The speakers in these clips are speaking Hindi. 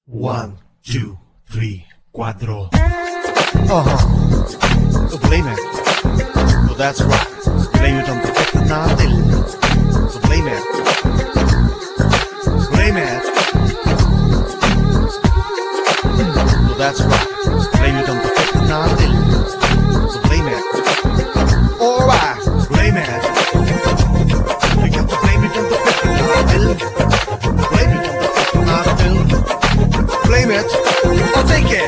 1, 2, 3, 4. So blame it. So that's right. Blame it on the fact that nothing. So blame it. Blame it. So that's right. Blame it on the fact that nothing. So blame it. Alright. Blame it. You got to blame it on the fact that nothing. Blame it on the fact that nothing. Blame it. Or take it.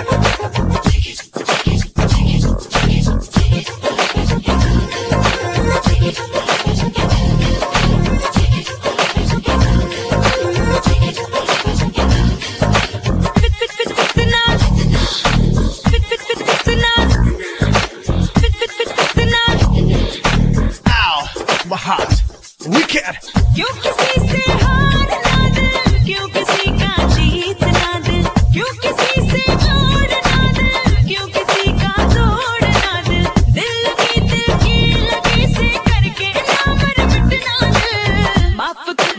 My heart, wicked. क्यों किसी से हार ना दे, क्यों किसी का जीत ना दे, क्यों किसी से जोड़ ना दे, क्यों किसी का तोड़ ना दे, दिल की लगी से करके ना मर मिटना दे। माफ कर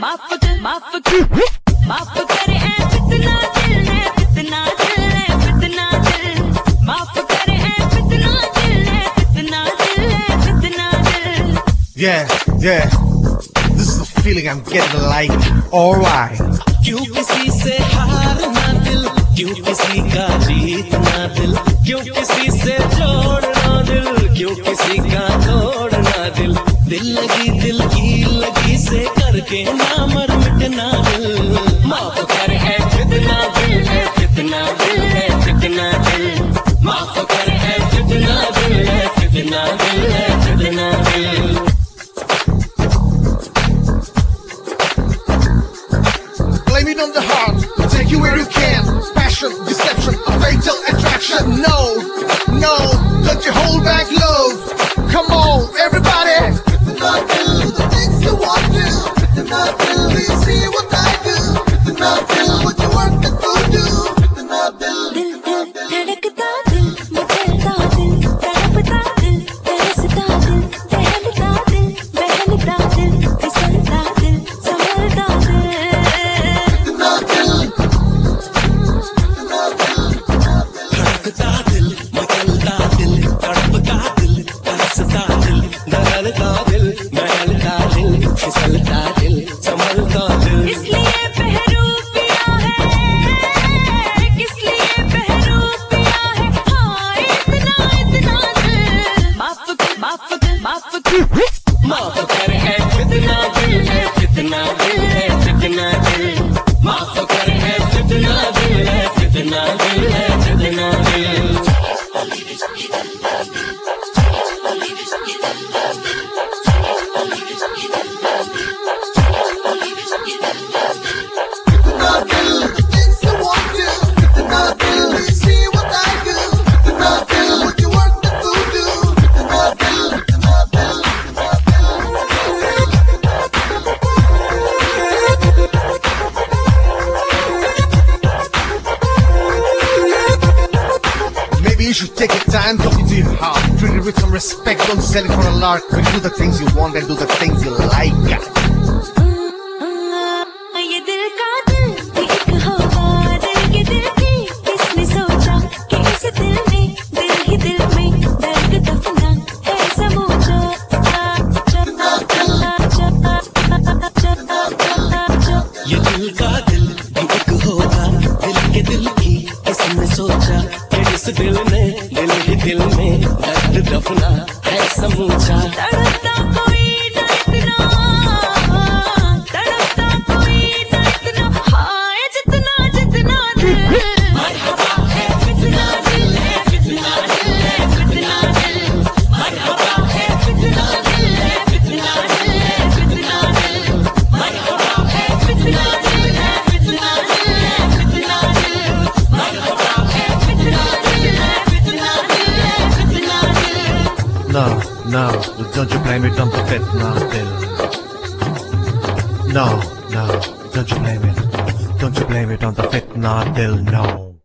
ए फितना दिल है, फितना दिल है, फितना दिल। माफ कर ए फितना दिल है, फितना दिल है, फितना दिल। Yeah. This is the feeling I'm getting like. Alright. क्यों किसी से हार ना दिल, क्यों किसी का जीत ना दिल, क्यों किसी से जोड़ ना दिल, क्यों किसी का तोड़ ना दिल, दिल की लगी से करके ना मर मिटना दिल। माफ कर है फितना दिल है, फितना दिल है, फितना दिल। माफ कर है फितना दिल है, फितना दिल है, फितना दिल। Blame it on the heart, take you where you can. Passion, deception, a fatal attraction. No, don't you hold back love. Come on, everybody. Do not do the things you want to. Do not do, you see what I do. Do not do what you work to do. Do not do. दिल धड़कता दिल, मचलता दिल, तड़पता दिल, तरसता दिल, टहलता दिल, बहलता दिल, फिसलता दिल, संभलता दिल। धड़कता दिल, मचलता दिल, तड़पता दिल, तरसता दिल, बहलता दिल, महलता दिल, फिसलता दिल, संभलता दिल। इसलिए बहरूप पिया है, किसलिए बहरूप पिया है, हाँ इतना दिल। माफ कर है फितना दिल है, फितना दिल है, फितना दिल। माफ कर है फितना दिल है, फितना दिल है, फितना दिल। You should take your time, talk it to your heart. Treat it with some respect, don't sell it for a lark. When you do the things you want and do the things you like. ये दिल का दिल एक होगा, दिल के दिल की किसने सोचा कि इस दिल में दर्द दफना है समूचा। ये दिल का दिल एक होगा, दिल के दिल की किसने सोचा कि इस दिल में दर्द दफना है समूचा। तड़पता कोई न इतना, तड़पता कोई न इतना, हाय जितना जितना दिल। मरहबा है फितना दिल है, फितना दिल है, फितना दिल। मरहबा है फितना दिल है, फितना दिल है, फितना दिल। मरहबा है फितना दिल है, फितना दिल है, फितना दिल। मरहबा है फितना दिल है, फितना दिल है, फितना दिल। No, don't you blame it on the fitna dill. No, don't you blame it. Don't you blame it on the fitna dill, no.